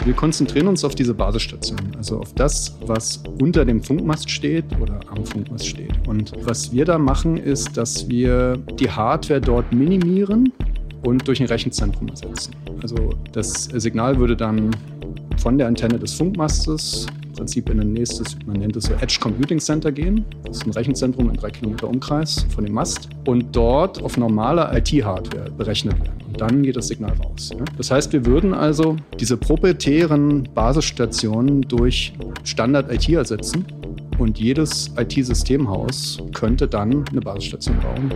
Wir konzentrieren uns auf diese Basisstation, also auf das, was unter dem Funkmast steht oder am Funkmast steht. Und was wir da machen, ist, dass wir die Hardware dort minimieren und durch ein Rechenzentrum ersetzen. Also das Signal würde dann von der Antenne des Funkmastes im Prinzip in ein nächstes, man nennt es so Edge Computing Center gehen. Das ist ein Rechenzentrum in 3 Kilometer Umkreis von dem Mast. Und dort auf normaler IT-Hardware berechnet werden. Und dann geht das Signal raus. Ja? Das heißt, wir würden also diese proprietären Basisstationen durch Standard-IT ersetzen. Und jedes IT-Systemhaus könnte dann eine Basisstation bauen.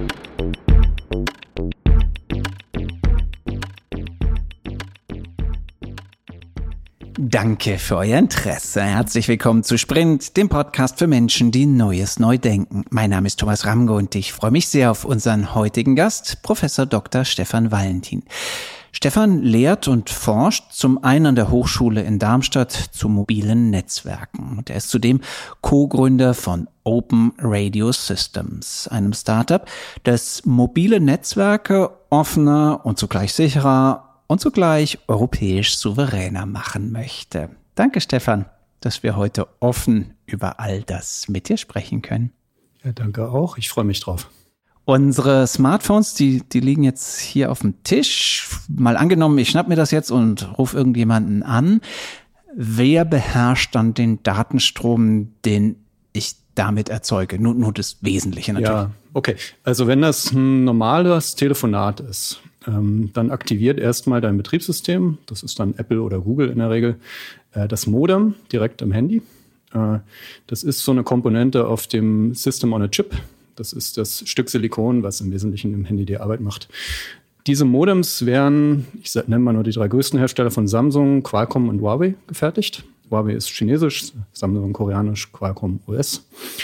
Danke für euer Interesse. Herzlich willkommen zu Sprint, dem Podcast für Menschen, die Neues neu denken. Mein Name ist Thomas Ramge und ich freue mich sehr auf unseren heutigen Gast, Professor Dr. Stefan Valentin. Stefan lehrt und forscht zum einen an der Hochschule in Darmstadt zu mobilen Netzwerken. Und er ist zudem Co-Gründer von Open Radio Systems, einem Startup, das mobile Netzwerke offener und zugleich sicherer und zugleich europäisch souveräner machen möchte. Danke, Stefan, dass wir heute offen über all das mit dir sprechen können. Ja, danke auch. Ich freue mich drauf. Unsere Smartphones, die liegen jetzt hier auf dem Tisch. Mal angenommen, ich schnapp mir das jetzt und rufe irgendjemanden an. Wer beherrscht dann den Datenstrom, den ich damit erzeuge? Nur das Wesentliche natürlich. Ja, okay. Also wenn das ein normales Telefonat ist, dann aktiviert erstmal dein Betriebssystem, das ist dann Apple oder Google in der Regel, das Modem direkt am Handy. Das ist so eine Komponente auf dem System on a Chip. Das ist das Stück Silikon, was im Wesentlichen im Handy die Arbeit macht. Diese Modems werden, ich nenne mal nur die 3 größten Hersteller von Samsung, Qualcomm und Huawei gefertigt. Huawei ist chinesisch, Samsung koreanisch, Qualcomm US.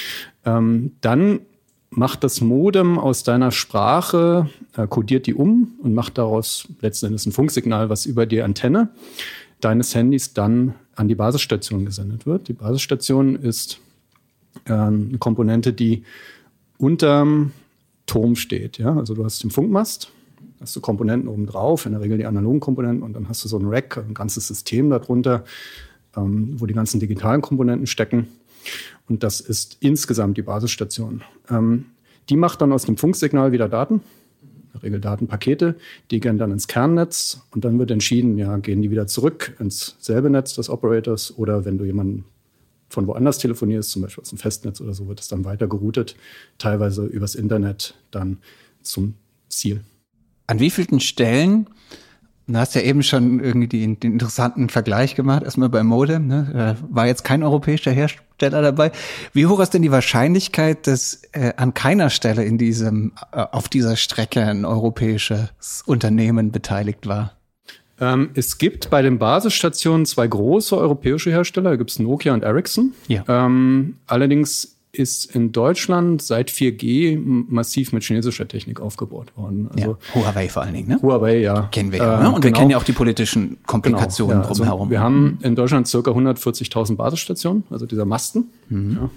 Dann macht das Modem aus deiner Sprache, kodiert die um und macht daraus letzten Endes ein Funksignal, was über die Antenne deines Handys dann an die Basisstation gesendet wird. Die Basisstation ist eine Komponente, die unterm Turm steht. Ja? Also du hast den Funkmast, hast du Komponenten oben drauf, in der Regel die analogen Komponenten, und dann hast du so ein Rack, ein ganzes System darunter, wo die ganzen digitalen Komponenten stecken. Und das ist insgesamt die Basisstation. Die macht dann aus dem Funksignal wieder Daten, in der Regel Datenpakete, die gehen dann ins Kernnetz und dann wird entschieden, ja, gehen die wieder zurück ins selbe Netz des Operators, oder wenn du jemanden von woanders telefonierst, zum Beispiel aus dem Festnetz oder so, wird es dann weiter geroutet, teilweise übers Internet dann zum Ziel. An wie vielen Stellen, du hast ja eben schon irgendwie den interessanten Vergleich gemacht, erstmal beim Modem, ne? Da war jetzt kein europäischer Hersteller dabei. Wie hoch ist denn die Wahrscheinlichkeit, dass an keiner Stelle auf dieser Strecke ein europäisches Unternehmen beteiligt war? Es gibt bei den Basisstationen 2 große europäische Hersteller, da gibt es Nokia und Ericsson. Ja. Allerdings ist in Deutschland seit 4G massiv mit chinesischer Technik aufgebaut worden. Also ja, Huawei vor allen Dingen, ne? Huawei, ja. Kennen wir ja, ne? Und genau. Wir kennen ja auch die politischen Komplikationen drumherum. Also wir haben in Deutschland ca. 140.000 Basisstationen, also dieser Masten. Ja,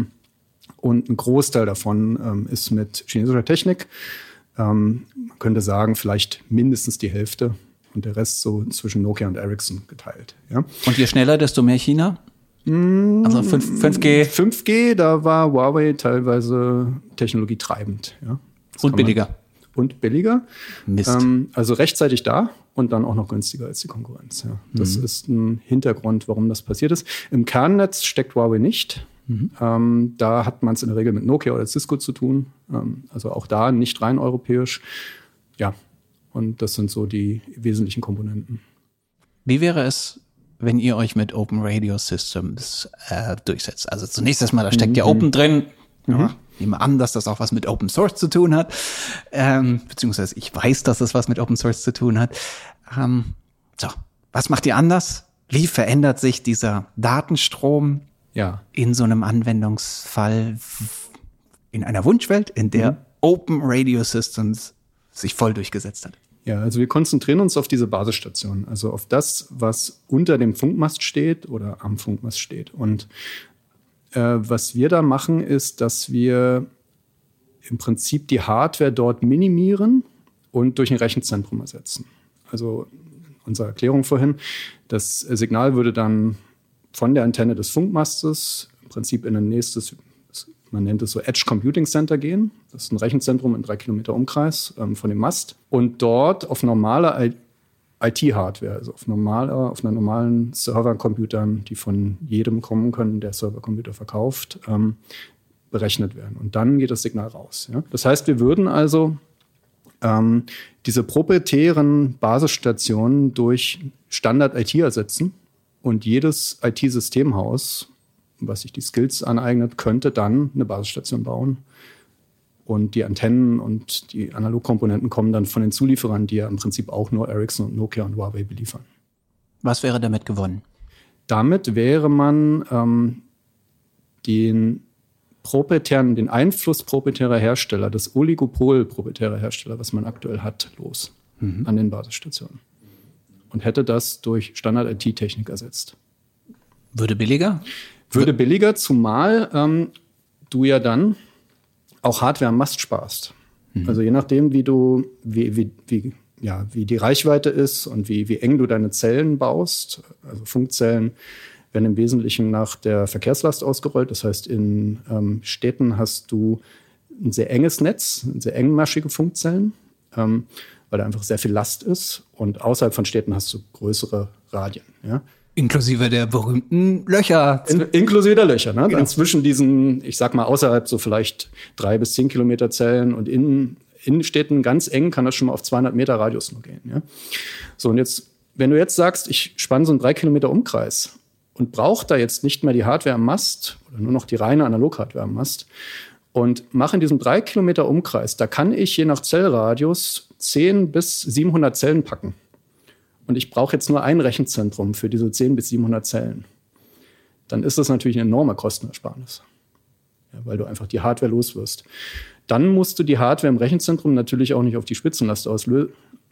und ein Großteil davon ist mit chinesischer Technik. Man könnte sagen, vielleicht mindestens die Hälfte. Und der Rest so zwischen Nokia und Ericsson geteilt. Ja. Und je schneller, desto mehr China? Also 5G? 5G, da war Huawei teilweise technologietreibend. Ja. Und billiger. Und billiger. Mist. Also rechtzeitig da und dann auch noch günstiger als die Konkurrenz. Ja. Das ist ein Hintergrund, warum das passiert ist. Im Kernnetz steckt Huawei nicht. Da hat man es in der Regel mit Nokia oder Cisco zu tun. Also auch da nicht rein europäisch. Ja. Und das sind so die wesentlichen Komponenten. Wie wäre es, wenn ihr euch mit Open Radio Systems durchsetzt? Also zunächst erstmal, da steckt ja Open drin. Ja, ich nehme an, dass das auch was mit Open Source zu tun hat. Beziehungsweise ich weiß, dass das was mit Open Source zu tun hat. So, was macht ihr anders? Wie verändert sich dieser Datenstrom in so einem Anwendungsfall, in einer Wunschwelt, in der Open Radio Systems sich voll durchgesetzt hat? Ja, also wir konzentrieren uns auf diese Basisstation, also auf das, was unter dem Funkmast steht oder am Funkmast steht. Und was wir da machen, ist, dass wir im Prinzip die Hardware dort minimieren und durch ein Rechenzentrum ersetzen. Also unsere Erklärung vorhin. Das Signal würde dann von der Antenne des Funkmastes im Prinzip in ein nächstes, man nennt es so Edge Computing Center gehen. Das ist ein Rechenzentrum in 3 Kilometer Umkreis von dem Mast. Und dort auf normale IT-Hardware, also auf einer normalen Servercomputern, die von jedem kommen können, der Servercomputer verkauft, berechnet werden. Und dann geht das Signal raus. Ja? Das heißt, wir würden also diese proprietären Basisstationen durch Standard-IT ersetzen und jedes IT-Systemhaus, was sich die Skills aneignet, könnte dann eine Basisstation bauen. Und die Antennen und die Analogkomponenten kommen dann von den Zulieferern, die ja im Prinzip auch nur Ericsson und Nokia und Huawei beliefern. Was wäre damit gewonnen? Damit wäre man den Einfluss proprietärer Hersteller, das Oligopol proprietärer Hersteller, was man aktuell hat, los an den Basisstationen. Und hätte das durch Standard-IT-Technik ersetzt. Würde billiger? Würde billiger, zumal du ja dann auch Hardware am Mast sparst. Also je nachdem, wie die Reichweite ist und wie eng du deine Zellen baust, also Funkzellen werden im Wesentlichen nach der Verkehrslast ausgerollt. Das heißt, in Städten hast du ein sehr enges Netz, sehr engmaschige Funkzellen, weil da einfach sehr viel Last ist. Und außerhalb von Städten hast du größere Radien. Ja? Inklusive der berühmten Löcher. Inklusive der Löcher. Ne? Genau. Dann zwischen diesen, ich sag mal, außerhalb so vielleicht 3 bis 10 Kilometer Zellen und in Städten ganz eng kann das schon mal auf 200 Meter Radius nur gehen. Ja? So, und jetzt, wenn du jetzt sagst, ich spanne so einen 3 Kilometer Umkreis und brauche da jetzt nicht mehr die Hardware am Mast oder nur noch die reine Analog-Hardware am Mast und mache in diesem 3 Kilometer Umkreis, da kann ich je nach Zellradius 10 bis 700 Zellen packen. Und ich brauche jetzt nur ein Rechenzentrum für diese 10 bis 700 Zellen. Dann ist das natürlich eine enorme Kostenersparnis, ja, weil du einfach die Hardware los wirst. Dann musst du die Hardware im Rechenzentrum natürlich auch nicht auf die Spitzenlast auslegen.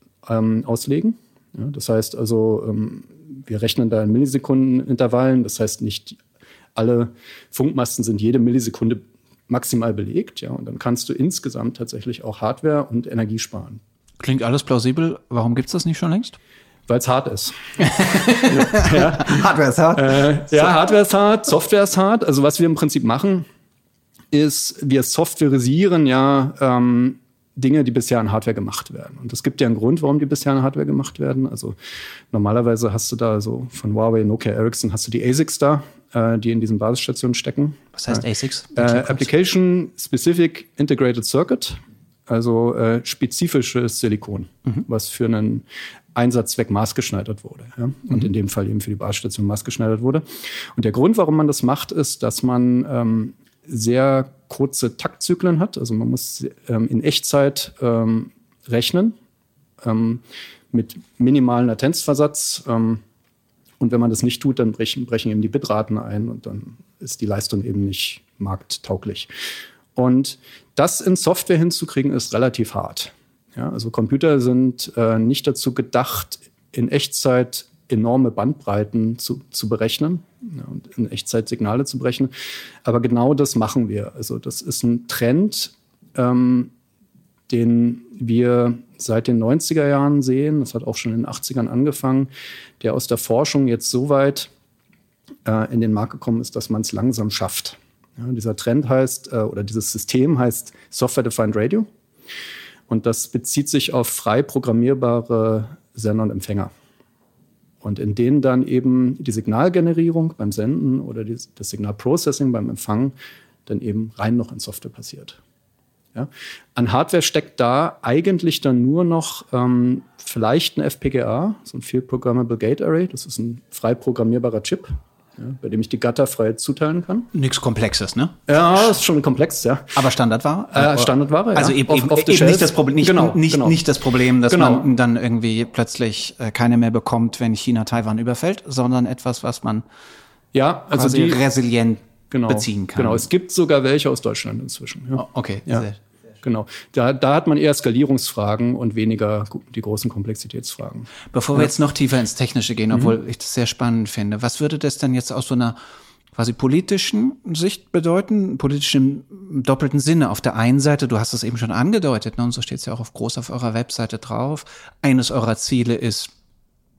Ja, das heißt also, wir rechnen da in Millisekundenintervallen. Das heißt, nicht alle Funkmasten sind jede Millisekunde maximal belegt. Ja, und dann kannst du insgesamt tatsächlich auch Hardware und Energie sparen. Klingt alles plausibel. Warum gibt es das nicht schon längst? Weil es hart ist. Ja. Hardware ist hart. Hardware ist hart, Software ist hart. Also was wir im Prinzip machen, ist, wir softwareisieren Dinge, die bisher an Hardware gemacht werden. Und es gibt ja einen Grund, warum die bisher an Hardware gemacht werden. Also normalerweise hast du da so von Huawei, Nokia, Ericsson hast du die ASICs da, die in diesen Basisstationen stecken. Was heißt ASICs? Application Specific Integrated Circuit, also spezifisches Silikon, was für einen Einsatzzweck maßgeschneidert wurde. Ja? Und in dem Fall eben für die Basisstation maßgeschneidert wurde. Und der Grund, warum man das macht, ist, dass man sehr kurze Taktzyklen hat. Also man muss in Echtzeit rechnen mit minimalem Latenzversatz. Und wenn man das nicht tut, dann brechen eben die Bitraten ein und dann ist die Leistung eben nicht markttauglich. Und das in Software hinzukriegen, ist relativ hart. Ja, also Computer sind nicht dazu gedacht, in Echtzeit enorme Bandbreiten zu berechnen, ja, und in Echtzeit Signale zu berechnen. Aber genau das machen wir. Also das ist ein Trend, den wir seit den 90er Jahren sehen. Das hat auch schon in den 80ern angefangen, der aus der Forschung jetzt so weit in den Markt gekommen ist, dass man es langsam schafft. Ja, dieser Trend heißt, oder dieses System heißt Software-Defined Radio. Und das bezieht sich auf frei programmierbare Sender und Empfänger. Und in denen dann eben die Signalgenerierung beim Senden oder das Signalprocessing beim Empfang dann eben rein noch in Software passiert. Ja? An Hardware steckt da eigentlich dann nur noch vielleicht ein FPGA, so ein Field Programmable Gate Array. Das ist ein frei programmierbarer Chip, ja, bei dem ich die Gatter frei zuteilen kann. Nichts Komplexes, ne? Ja, ist schon komplex, ja. Aber Standardware? Standardware, ja. Also eben nicht das Problem, nicht das Problem, dass man dann irgendwie plötzlich keine mehr bekommt, wenn China Taiwan überfällt, sondern etwas, was man quasi resilient beziehen kann. Genau, es gibt sogar welche aus Deutschland inzwischen. Ja. Oh, okay, ja. Genau. Da hat man eher Skalierungsfragen und weniger die großen Komplexitätsfragen. Bevor wir jetzt noch tiefer ins Technische gehen, obwohl ich das sehr spannend finde, was würde das denn jetzt aus so einer quasi politischen Sicht bedeuten? Politisch im doppelten Sinne. Auf der einen Seite, du hast es eben schon angedeutet, ne, und so steht es ja auch groß auf eurer Webseite drauf, eines eurer Ziele ist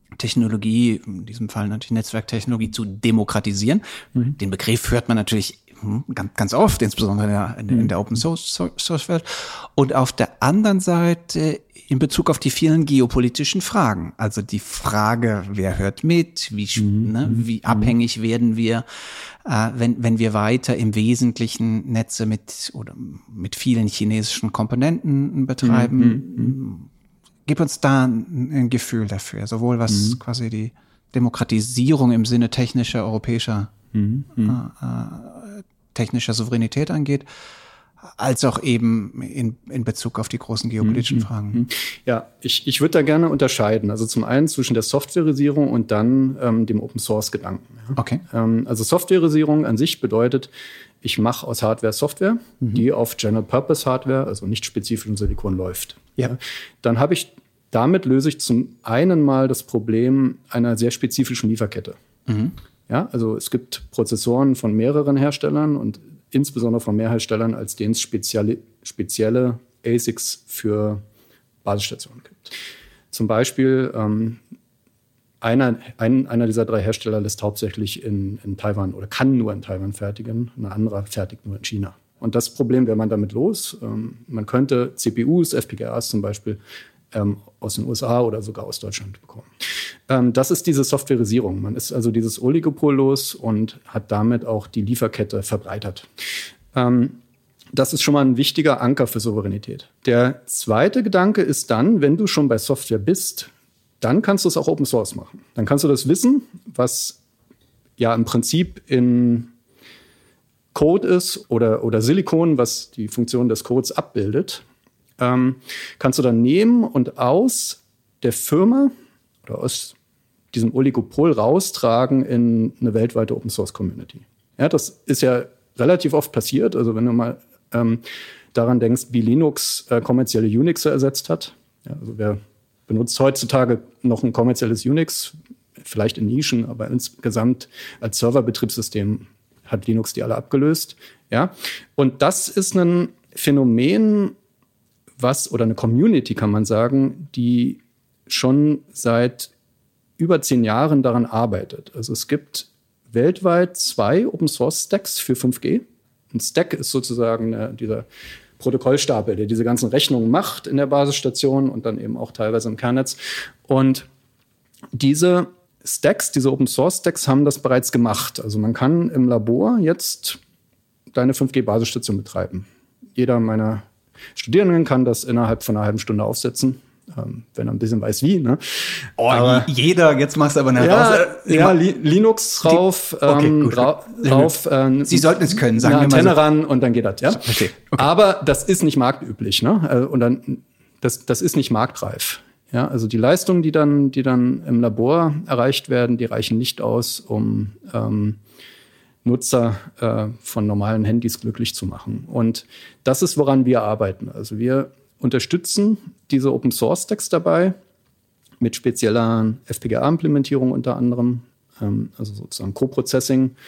Technologie, in diesem Fall natürlich Netzwerktechnologie, zu demokratisieren. Den Begriff hört man natürlich ganz oft, insbesondere in der Open Source Welt. Und auf der anderen Seite in Bezug auf die vielen geopolitischen Fragen. Also die Frage, wer hört mit, wie abhängig werden wir, wenn wir weiter im Wesentlichen Netze mit vielen chinesischen Komponenten betreiben. Gib uns da ein Gefühl dafür, sowohl was quasi die Demokratisierung im Sinne technischer europäischer technischer Souveränität angeht, als auch eben in Bezug auf die großen geopolitischen Fragen. Ja, ich würde da gerne unterscheiden. Also zum einen zwischen der Softwareisierung und dann dem Open-Source-Gedanken. Ja. Okay. Also Softwareisierung an sich bedeutet, ich mache aus Hardware Software, die auf General-Purpose-Hardware, also nicht spezifischem Silikon läuft. Ja. Dann damit löse ich zum einen mal das Problem einer sehr spezifischen Lieferkette. Ja, also es gibt Prozessoren von mehreren Herstellern und insbesondere von mehr Herstellern, als denen es spezielle ASICs für Basisstationen gibt. Zum Beispiel einer dieser 3 Hersteller lässt hauptsächlich in Taiwan oder kann nur in Taiwan fertigen, ein anderer fertigt nur in China. Und das Problem wäre man damit los. Man könnte CPUs, FPGAs zum Beispiel, aus den USA oder sogar aus Deutschland bekommen. Das ist diese Softwareisierung. Man ist also dieses Oligopol los und hat damit auch die Lieferkette verbreitert. Das ist schon mal ein wichtiger Anker für Souveränität. Der zweite Gedanke ist dann, wenn du schon bei Software bist, dann kannst du es auch Open Source machen. Dann kannst du das Wissen, was ja im Prinzip in Code ist oder Silikon, was die Funktion des Codes abbildet, kannst du dann nehmen und aus der Firma oder aus diesem Oligopol raustragen in eine weltweite Open-Source-Community. Ja, das ist ja relativ oft passiert. Also wenn du mal daran denkst, wie Linux kommerzielle Unix ersetzt hat. Ja, also wer benutzt heutzutage noch ein kommerzielles Unix, vielleicht in Nischen, aber insgesamt als Serverbetriebssystem hat Linux die alle abgelöst. Ja? Und das ist ein Phänomen, oder eine Community, kann man sagen, die schon seit über 10 Jahren daran arbeitet. Also es gibt weltweit 2 Open-Source-Stacks für 5G. Ein Stack ist sozusagen dieser Protokollstapel, der diese ganzen Rechnungen macht in der Basisstation und dann eben auch teilweise im Kernnetz. Und diese Stacks, diese Open-Source-Stacks haben das bereits gemacht. Also man kann im Labor jetzt deine 5G-Basisstation betreiben. Jeder meiner Studierenden kann das innerhalb von einer halben Stunde aufsetzen, wenn er ein bisschen weiß wie. Ne? Oh, aber jeder, jetzt machst du aber eine Linux drauf, drauf. Sie sollten es können, sagen wir mal. Antenne ran und dann geht das. Ja? Okay. Aber das ist nicht marktüblich, ne? Und dann das ist nicht marktreif. Ja, also die Leistungen, die dann im Labor erreicht werden, die reichen nicht aus, um Nutzer von normalen Handys glücklich zu machen. Und das ist, woran wir arbeiten. Also wir unterstützen diese Open-Source-Stacks dabei mit spezieller FPGA-Implementierung unter anderem, also sozusagen Co-Processing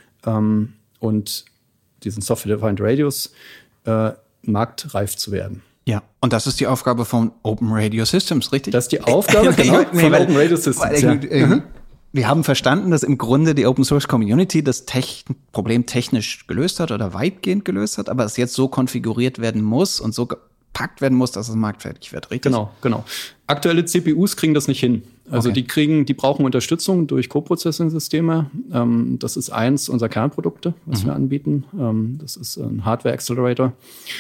und diesen Software-Defined Radios marktreif zu werden. Ja, und das ist die Aufgabe von Open Radio Systems, richtig? Das ist die Aufgabe von Open Radio Systems, ja. Wir haben verstanden, dass im Grunde die Open Source Community das Problem technisch gelöst hat oder weitgehend gelöst hat, aber es jetzt so konfiguriert werden muss und so gepackt werden muss, dass es marktfertig wird, richtig? Genau. Aktuelle CPUs kriegen das nicht hin. Also die brauchen Unterstützung durch Co-Processing-Systeme. Das ist eins unserer Kernprodukte, was wir anbieten. Das ist ein Hardware-Accelerator,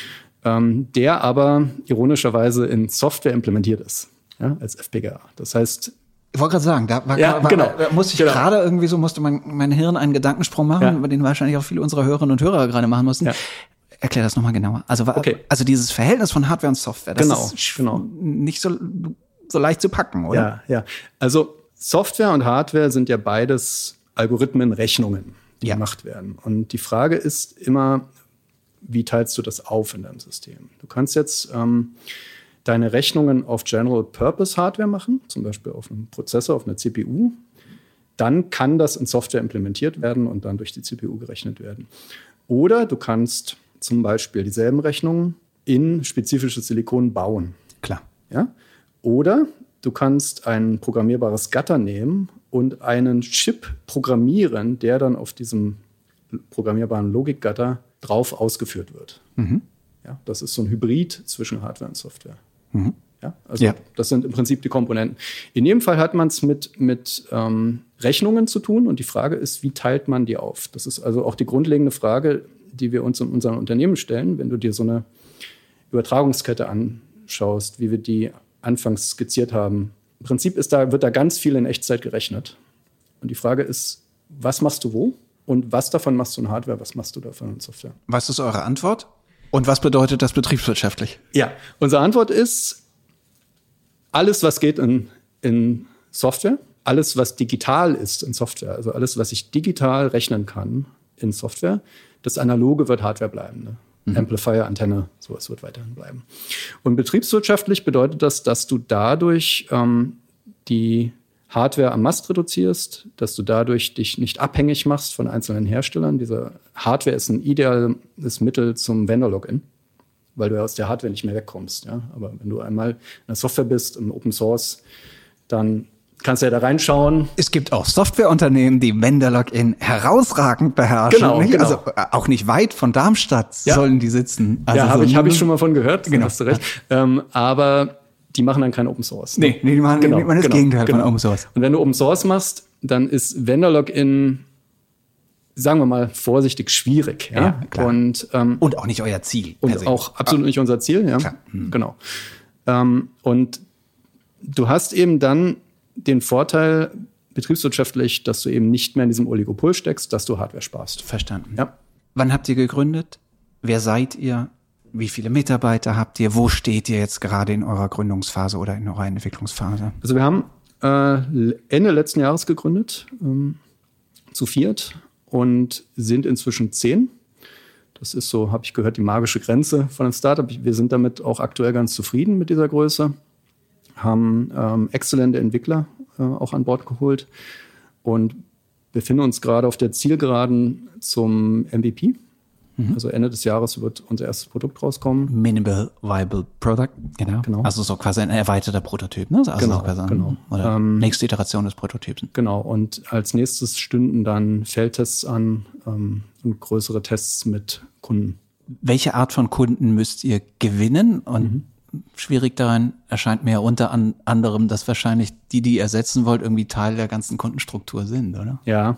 der aber ironischerweise in Software implementiert ist, ja, als FPGA. Das heißt, ich wollte gerade sagen, da musste ich gerade irgendwie musste mein Hirn einen Gedankensprung machen, über den wahrscheinlich auch viele unserer Hörerinnen und Hörer gerade machen mussten. Ja. Erklär das nochmal genauer. Also dieses Verhältnis von Hardware und Software, das ist nicht so leicht zu packen, oder? Ja. Also Software und Hardware sind ja beides Algorithmen-Rechnungen, die gemacht werden. Und die Frage ist immer, wie teilst du das auf in deinem System? Du kannst jetzt deine Rechnungen auf General-Purpose-Hardware machen, zum Beispiel auf einem Prozessor, auf einer CPU. Dann kann das in Software implementiert werden und dann durch die CPU gerechnet werden. Oder du kannst zum Beispiel dieselben Rechnungen in spezifisches Silikon bauen. Klar. Ja? Oder du kannst ein programmierbares Gatter nehmen und einen Chip programmieren, der dann auf diesem programmierbaren Logikgatter drauf ausgeführt wird. Ja, das ist so ein Hybrid zwischen Hardware und Software. Ja, also das sind im Prinzip die Komponenten. In jedem Fall hat man es mit Rechnungen zu tun und die Frage ist, wie teilt man die auf? Das ist also auch die grundlegende Frage, die wir uns in unserem Unternehmen stellen, wenn du dir so eine Übertragungskette anschaust, wie wir die anfangs skizziert haben. Im Prinzip wird da ganz viel in Echtzeit gerechnet. Und die Frage ist, was machst du wo? Und was davon machst du in Hardware, was machst du davon in Software? Was ist eure Antwort? Und was bedeutet das betriebswirtschaftlich? Ja, unsere Antwort ist, alles, was geht in Software, alles, was digital ist in Software, also alles, was ich digital rechnen kann in Software, das Analoge wird Hardware bleiben. Ne? Amplifier, Antenne, sowas wird weiterhin bleiben. Und betriebswirtschaftlich bedeutet das, dass du dadurch die Hardware am Mast reduzierst, dass du dadurch dich nicht abhängig machst von einzelnen Herstellern. Diese Hardware ist ein ideales Mittel zum Vendor-Login, weil du ja aus der Hardware nicht mehr wegkommst. Ja? Aber wenn du einmal in der Software bist, im Open Source, dann kannst du ja da reinschauen. Es gibt auch Softwareunternehmen, die Vendor-Login herausragend beherrschen. Genau. Also auch nicht weit von Darmstadt sollen die sitzen. Also ja, habe ich schon mal von gehört, genau. Hast du recht. Aber die machen dann kein Open Source. Ne? Nee, die machen das Gegenteil von Open Source. Und wenn du Open Source machst, dann ist Vendor-Login, sagen wir mal, vorsichtig schwierig. Ja, klar. Und auch nicht euer Ziel. Und auch absolut nicht unser Ziel. Ja, genau. Und du hast eben dann den Vorteil betriebswirtschaftlich, dass du eben nicht mehr in diesem Oligopol steckst, dass du Hardware sparst. Verstanden. Ja. Wann habt ihr gegründet? Wer seid ihr? Wie viele Mitarbeiter habt ihr? Wo steht ihr jetzt gerade in eurer Gründungsphase oder in eurer Entwicklungsphase? Also wir haben Ende letzten Jahres gegründet, zu 4 und sind inzwischen 10. Das ist so, habe ich gehört, die magische Grenze von einem Startup. Wir sind damit auch aktuell ganz zufrieden mit dieser Größe. Haben exzellente Entwickler auch an Bord geholt und befinden uns gerade auf der Zielgeraden zum MVP. Also Ende des Jahres wird unser erstes Produkt rauskommen. Minimal Viable Product, genau. Also so quasi ein erweiterter Prototyp, ne? Also genau. Oder nächste Iteration des Prototyps. Genau, und als nächstes stünden dann Feldtests an und größere Tests mit Kunden. Welche Art von Kunden müsst ihr gewinnen? Und schwierig daran erscheint mir unter anderem, dass wahrscheinlich die ihr ersetzen wollt, irgendwie Teil der ganzen Kundenstruktur sind, oder? Ja,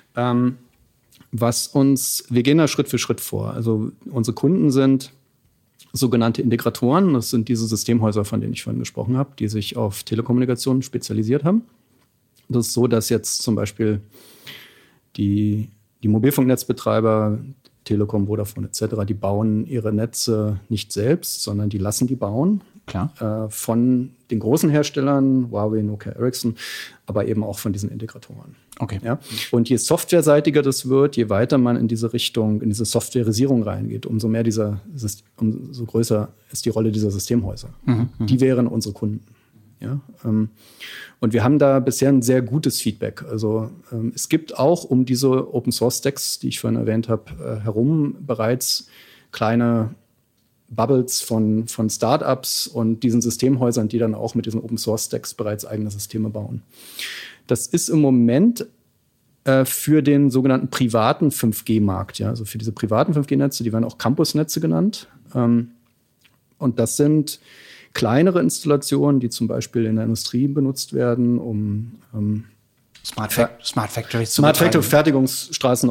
wir gehen da Schritt für Schritt vor. Also unsere Kunden sind sogenannte Integratoren. Das sind diese Systemhäuser, von denen ich vorhin gesprochen habe, die sich auf Telekommunikation spezialisiert haben. Das ist so, dass jetzt zum Beispiel die Mobilfunknetzbetreiber, Telekom, Vodafone etc., die bauen ihre Netze nicht selbst, sondern die lassen die bauen. Klar. Von den großen Herstellern, Huawei, Nokia, Ericsson, aber eben auch von diesen Integratoren. Okay. Ja? Und je softwareseitiger das wird, je weiter man in diese Richtung, in diese Softwarisierung reingeht, umso umso größer ist die Rolle dieser Systemhäuser. Die wären unsere Kunden. Ja? Und wir haben da bisher ein sehr gutes Feedback. Also es gibt auch um diese Open-Source-Stacks, die ich vorhin erwähnt habe, herum bereits kleine Bubbles von Startups und diesen Systemhäusern, die dann auch mit diesen Open-Source-Stacks bereits eigene Systeme bauen. Das ist im Moment für den sogenannten privaten 5G-Markt, ja, also für diese privaten 5G-Netze, die werden auch Campusnetze genannt. Und das sind kleinere Installationen, die zum Beispiel in der Industrie benutzt werden, um Smart Factories zu Smart Factory Fertigungsstraßen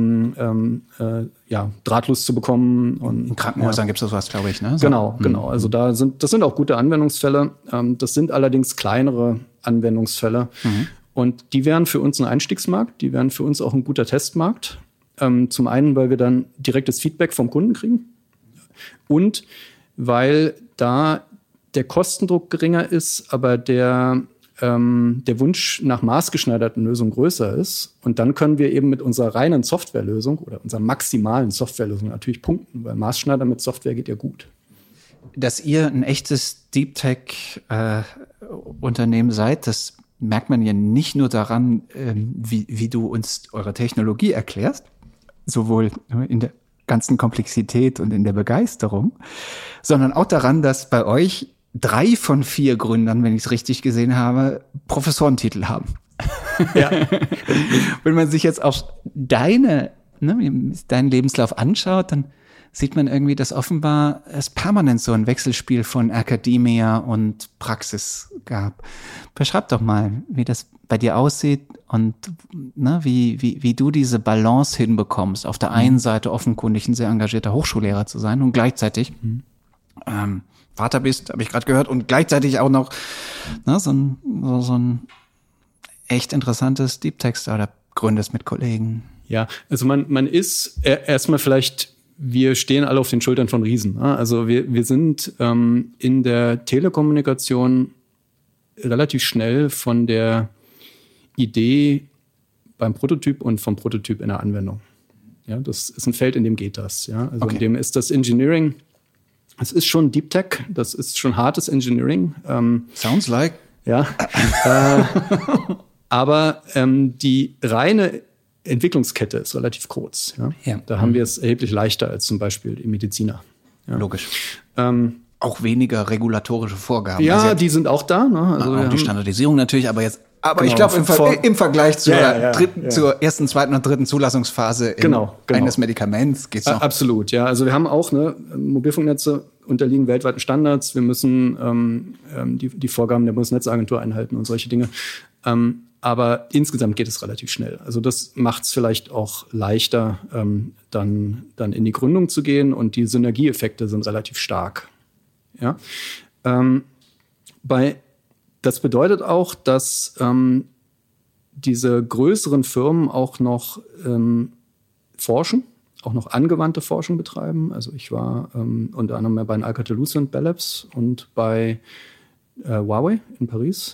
drahtlos zu bekommen. Und in Krankenhäusern gibt es sowas, glaube ich, ne? So. Genau. Also das sind auch gute Anwendungsfälle. Das sind allerdings kleinere Anwendungsfälle. Und die wären für uns ein Einstiegsmarkt, die wären für uns auch ein guter Testmarkt. Zum einen, weil wir dann direktes Feedback vom Kunden kriegen und weil da der Kostendruck geringer ist, aber der Wunsch nach maßgeschneiderten Lösungen größer ist. Und dann können wir eben mit unserer reinen Softwarelösung oder unserer maximalen Softwarelösung natürlich punkten, weil Maßschneider mit Software geht ja gut. Dass ihr ein echtes Deep Tech-Unternehmen seid, das merkt man ja nicht nur daran, wie du uns eure Technologie erklärst, sowohl in der ganzen Komplexität und in der Begeisterung, sondern auch daran, dass bei euch 3 von 4 Gründern, wenn ich es richtig gesehen habe, Professorentitel haben. Ja. Wenn man sich jetzt auf deinen Lebenslauf anschaut, dann sieht man irgendwie, dass offenbar es permanent so ein Wechselspiel von Akademie und Praxis gab. Beschreib doch mal, wie das bei dir aussieht und wie du diese Balance hinbekommst, auf der einen Seite offenkundig ein sehr engagierter Hochschullehrer zu sein und gleichzeitig Vater bist, habe ich gerade gehört, und gleichzeitig auch noch so ein echt interessantes Deep Tech Startup gründest mit Kollegen. Ja, also man ist erstmal vielleicht, wir stehen alle auf den Schultern von Riesen. Ne? Also wir sind in der Telekommunikation relativ schnell von der Idee beim Prototyp und vom Prototyp in der Anwendung. Ja, das ist ein Feld, in dem geht das. Ja? Also in dem ist das Engineering, es ist schon Deep Tech, das ist schon hartes Engineering. Sounds like. Ja, aber die reine Entwicklungskette ist relativ kurz. Ja? Ja. Da haben wir es erheblich leichter als zum Beispiel die Mediziner. Ja? Logisch. Auch weniger regulatorische Vorgaben. Ja, also die sind auch da. Ne? Also auch die Standardisierung natürlich, aber ich glaube, im Vergleich zur zur ersten, zweiten und dritten Zulassungsphase eines Medikaments geht's noch. Absolut, ja. Also wir haben auch Mobilfunknetze unterliegen weltweiten Standards. Wir müssen die Vorgaben der Bundesnetzagentur einhalten und solche Dinge. Aber insgesamt geht es relativ schnell. Also das macht es vielleicht auch leichter, dann in die Gründung zu gehen, und die Synergieeffekte sind relativ stark. Ja. Das bedeutet auch, dass diese größeren Firmen auch noch forschen, auch noch angewandte Forschung betreiben. Also ich war unter anderem bei Alcatel-Lucent, Bell Labs und bei Huawei in Paris.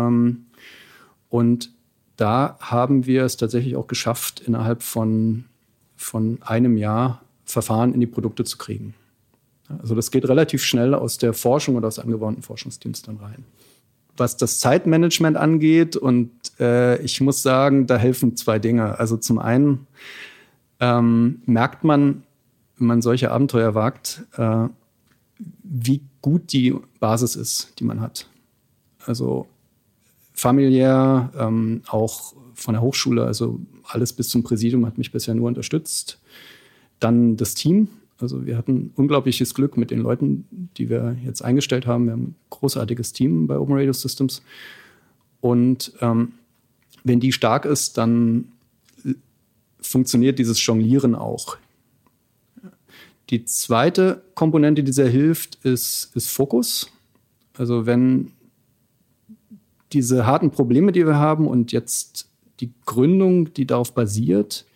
Und da haben wir es tatsächlich auch geschafft, innerhalb von einem Jahr Verfahren in die Produkte zu kriegen. Also das geht relativ schnell aus der Forschung oder aus angewandten Forschungsteams dann rein. Was das Zeitmanagement angeht, und ich muss sagen, da helfen 2 Dinge. Also zum einen merkt man, wenn man solche Abenteuer wagt, wie gut die Basis ist, die man hat. Also familiär, auch von der Hochschule, also alles bis zum Präsidium hat mich bisher nur unterstützt. Dann das Team. Also wir hatten unglaubliches Glück mit den Leuten, die wir jetzt eingestellt haben. Wir haben ein großartiges Team bei Open Radio Systems. Und wenn die stark ist, dann funktioniert dieses Jonglieren auch. Die zweite Komponente, die sehr hilft, ist Fokus. Also wenn diese harten Probleme, die wir haben, und jetzt die Gründung, die darauf basiert,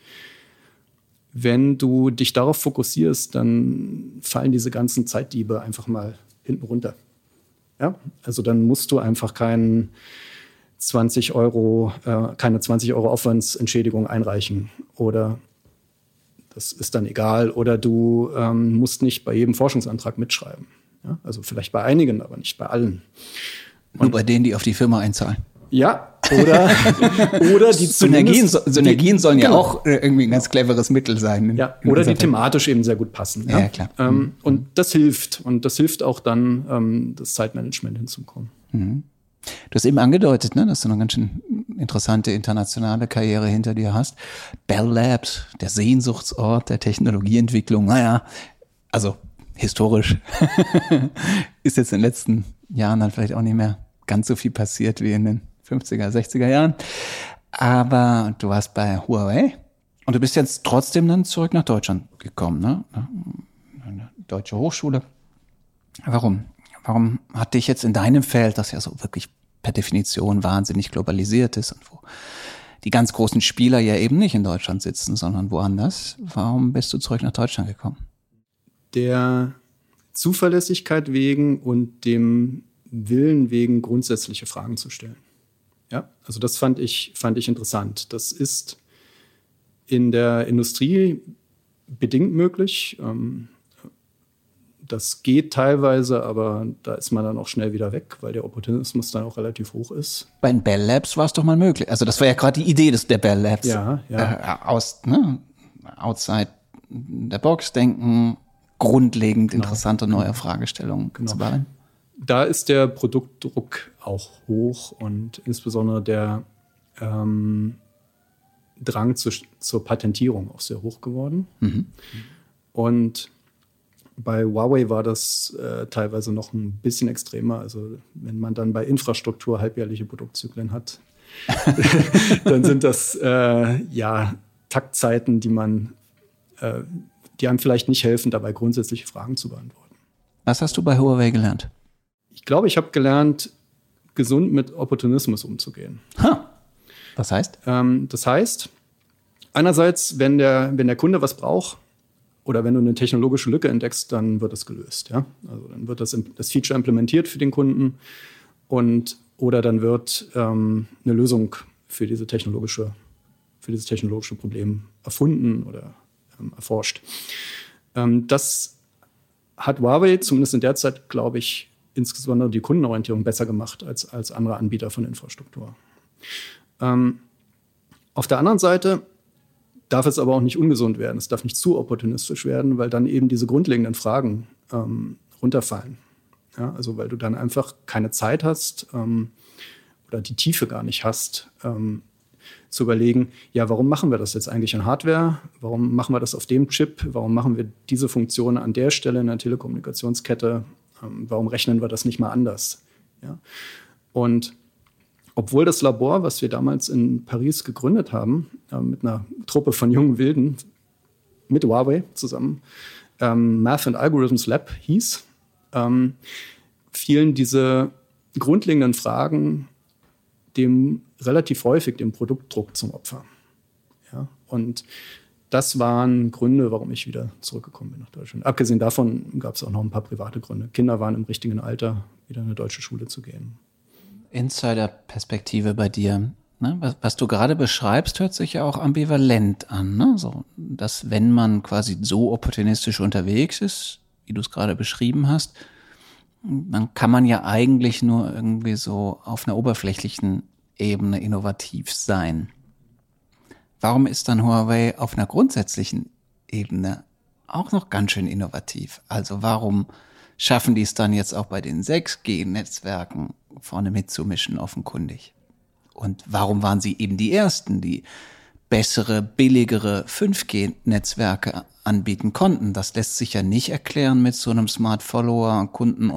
wenn du dich darauf fokussierst, dann fallen diese ganzen Zeitdiebe einfach mal hinten runter. Ja? Also dann musst du einfach keine 20 Euro Aufwandsentschädigung einreichen, oder das ist dann egal, oder du musst nicht bei jedem Forschungsantrag mitschreiben. Ja? Also vielleicht bei einigen, aber nicht bei allen. Nur bei denen, die auf die Firma einzahlen. Ja, oder die Synergien sollen ja auch irgendwie ein ganz cleveres Mittel sein. Ja, oder die thematisch eben sehr gut passen. Ja, klar. Und das hilft. Und das hilft auch dann, das Zeitmanagement hinzukommen. Mhm. Du hast eben angedeutet, dass du eine ganz schön interessante internationale Karriere hinter dir hast. Bell Labs, der Sehnsuchtsort der Technologieentwicklung. Also historisch ist jetzt in den letzten Jahren dann vielleicht auch nicht mehr ganz so viel passiert wie in den 50er, 60er Jahren. Aber du warst bei Huawei und du bist jetzt trotzdem dann zurück nach Deutschland gekommen, ne? Eine deutsche Hochschule. Warum? Warum hat dich jetzt in deinem Feld, das ja so wirklich per Definition wahnsinnig globalisiert ist und wo die ganz großen Spieler ja eben nicht in Deutschland sitzen, sondern woanders, warum bist du zurück nach Deutschland gekommen? Der Zuverlässigkeit wegen und dem Willen wegen, grundsätzliche Fragen zu stellen. Ja, also das fand ich interessant. Das ist in der Industrie bedingt möglich. Das geht teilweise, aber da ist man dann auch schnell wieder weg, weil der Opportunismus dann auch relativ hoch ist. Bei den Bell Labs war es doch mal möglich. Also das war ja gerade die Idee der Bell Labs. Ja. Outside der Box denken, grundlegend interessante neue Fragestellungen zu behandeln. da ist der Produktdruck auch hoch und insbesondere der Drang zur Patentierung auch sehr hoch geworden. Und bei Huawei war das teilweise noch ein bisschen extremer. Also wenn man dann bei Infrastruktur halbjährliche Produktzyklen hat, dann sind das Taktzeiten, die einem vielleicht nicht helfen, dabei grundsätzliche Fragen zu beantworten. Was hast du bei Huawei gelernt? Ich glaube, ich habe gelernt, gesund mit Opportunismus umzugehen. Was heißt? Das heißt, einerseits, wenn der Kunde was braucht oder wenn du eine technologische Lücke entdeckst, dann wird das gelöst. Ja? Also dann wird das Feature implementiert für den Kunden oder dann wird eine Lösung für dieses technologische Problem erfunden oder erforscht. Das hat Huawei zumindest in der Zeit, glaube ich, insbesondere die Kundenorientierung besser gemacht als andere Anbieter von Infrastruktur. Auf der anderen Seite darf es aber auch nicht ungesund werden. Es darf nicht zu opportunistisch werden, weil dann eben diese grundlegenden Fragen runterfallen. Ja, also weil du dann einfach keine Zeit hast oder die Tiefe gar nicht hast, zu überlegen, ja, warum machen wir das jetzt eigentlich in Hardware? Warum machen wir das auf dem Chip? Warum machen wir diese Funktion an der Stelle in der Telekommunikationskette? Warum rechnen wir das nicht mal anders? Ja? Und obwohl das Labor, was wir damals in Paris gegründet haben, mit einer Truppe von jungen Wilden, mit Huawei zusammen, Math and Algorithms Lab hieß, fielen diese grundlegenden Fragen relativ häufig dem Produktdruck zum Opfer. Ja? Und das waren Gründe, warum ich wieder zurückgekommen bin nach Deutschland. Abgesehen davon gab es auch noch ein paar private Gründe. Kinder waren im richtigen Alter, wieder in eine deutsche Schule zu gehen. Insider-Perspektive bei dir. Ne? Was du gerade beschreibst, hört sich ja auch ambivalent an. Ne? So, dass wenn man quasi so opportunistisch unterwegs ist, wie du es gerade beschrieben hast, dann kann man ja eigentlich nur irgendwie so auf einer oberflächlichen Ebene innovativ sein. Warum ist dann Huawei auf einer grundsätzlichen Ebene auch noch ganz schön innovativ? Also warum schaffen die es dann jetzt auch bei den 6G-Netzwerken vorne mitzumischen, offenkundig? Und warum waren sie eben die Ersten, die bessere, billigere 5G-Netzwerke anbieten konnten? Das lässt sich ja nicht erklären mit so einem Smart-Follower,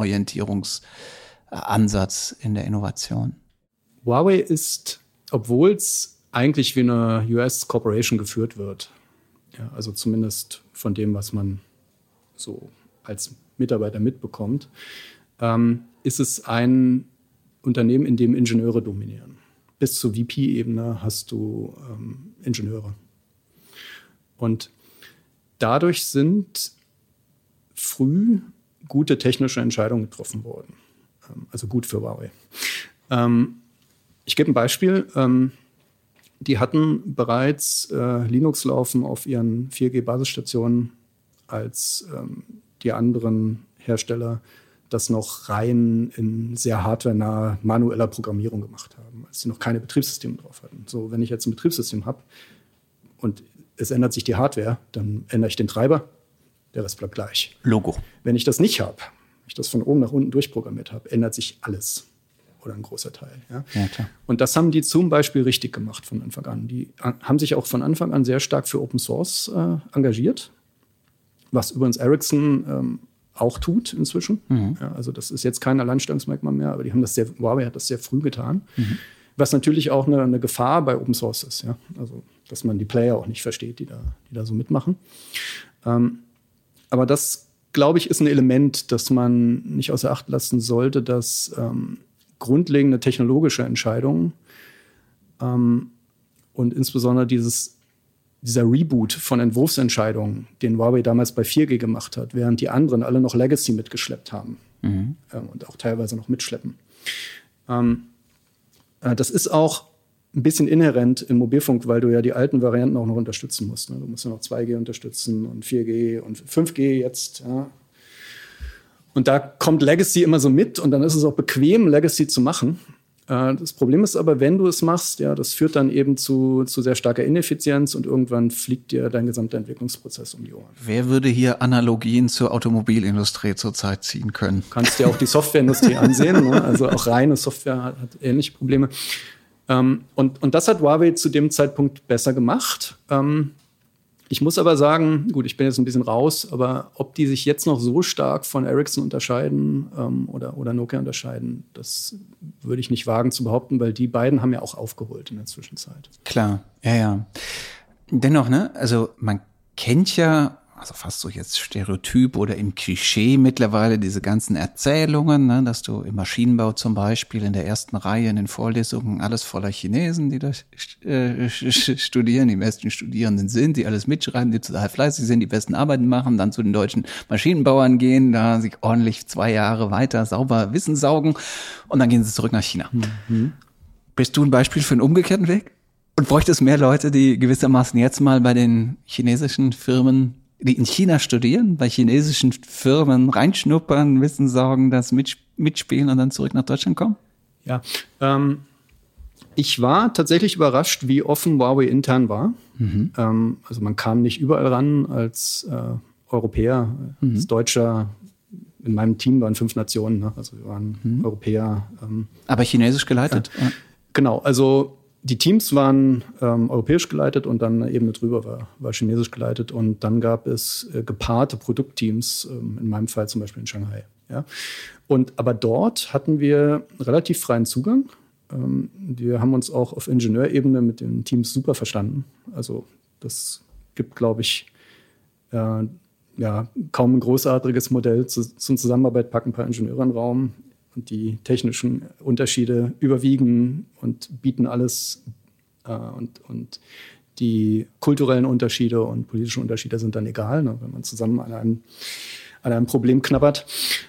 Kundenorientierungsansatz in der Innovation. Huawei ist, obwohl es eigentlich wie eine US-Corporation geführt wird, ja, also zumindest von dem, was man so als Mitarbeiter mitbekommt, ist es ein Unternehmen, in dem Ingenieure dominieren. Bis zur VP-Ebene hast du Ingenieure. Und dadurch sind früh gute technische Entscheidungen getroffen worden. Also gut für Huawei. Ich gebe ein Beispiel. Die hatten bereits Linux laufen auf ihren 4G-Basisstationen, als die anderen Hersteller das noch rein in sehr hardwarenaher manueller Programmierung gemacht haben, als sie noch keine Betriebssysteme drauf hatten. So, wenn ich jetzt ein Betriebssystem habe und es ändert sich die Hardware, dann ändere ich den Treiber, der Rest bleibt gleich. Logo. Wenn ich das nicht habe, wenn ich das von oben nach unten durchprogrammiert habe, ändert sich alles oder ein großer Teil. Ja? Ja, klar. Und das haben die zum Beispiel richtig gemacht von Anfang an. Die haben sich auch von Anfang an sehr stark für Open Source engagiert, was übrigens Ericsson auch tut inzwischen. Ja, also das ist jetzt kein Alleinstellungsmerkmal mehr, aber Huawei hat das sehr früh getan. Was natürlich auch eine Gefahr bei Open Source ist. Ja? Also, dass man die Player auch nicht versteht, die da so mitmachen. Aber das, glaube ich, ist ein Element, das man nicht außer Acht lassen sollte, dass grundlegende technologische Entscheidungen und insbesondere dieser Reboot von Entwurfsentscheidungen, den Huawei damals bei 4G gemacht hat, während die anderen alle noch Legacy mitgeschleppt haben und auch teilweise noch mitschleppen. Das ist auch ein bisschen inhärent im Mobilfunk, weil du ja die alten Varianten auch noch unterstützen musst. Ne? Du musst ja noch 2G unterstützen und 4G und 5G jetzt. Ja. Und da kommt Legacy immer so mit und dann ist es auch bequem, Legacy zu machen. Das Problem ist aber, wenn du es machst, ja, das führt dann eben zu sehr starker Ineffizienz und irgendwann fliegt dir dein gesamter Entwicklungsprozess um die Ohren. Wer würde hier Analogien zur Automobilindustrie zurzeit ziehen können? Du kannst dir auch die Softwareindustrie ansehen, ne? Also auch reine Software hat ähnliche Probleme. Und das hat Huawei zu dem Zeitpunkt besser gemacht. Ich muss aber sagen, gut, ich bin jetzt ein bisschen raus, aber ob die sich jetzt noch so stark von Ericsson unterscheiden oder Nokia unterscheiden, das würde ich nicht wagen zu behaupten, weil die beiden haben ja auch aufgeholt in der Zwischenzeit. Klar, ja. Dennoch, ne, also man kennt ja, also fast so jetzt Stereotyp oder im Klischee mittlerweile diese ganzen Erzählungen, ne, dass du im Maschinenbau zum Beispiel in der ersten Reihe in den Vorlesungen alles voller Chinesen, die da studieren, die besten Studierenden sind, die alles mitschreiben, die total fleißig sind, die besten Arbeiten machen, dann zu den deutschen Maschinenbauern gehen, da sich ordentlich 2 Jahre weiter sauber Wissen saugen und dann gehen sie zurück nach China. Mhm. Bist du ein Beispiel für einen umgekehrten Weg? Und bräuchte es mehr Leute, die gewissermaßen jetzt mal bei den chinesischen Firmen, die in China studieren, bei chinesischen Firmen reinschnuppern, Wissen saugen, das mitspielen und dann zurück nach Deutschland kommen? Ja, ich war tatsächlich überrascht, wie offen Huawei intern war. Mhm. Also man kam nicht überall ran als Europäer, als Deutscher. In meinem Team waren 5 Nationen, ne? Also wir waren Europäer. Aber chinesisch geleitet? Ja. Genau, also die Teams waren europäisch geleitet und dann eine Ebene drüber war chinesisch geleitet. Und dann gab es gepaarte Produktteams, in meinem Fall zum Beispiel in Shanghai. Ja? Aber dort hatten wir relativ freien Zugang. Wir haben uns auch auf Ingenieurebene mit den Teams super verstanden. Also das gibt, glaube ich, kaum ein großartiges Modell zur Zusammenarbeit, packen ein paar Ingenieure in den Raum. Und die technischen Unterschiede überwiegen und bieten alles. Und die kulturellen Unterschiede und politischen Unterschiede sind dann egal, ne, wenn man zusammen an einem Problem knabbert.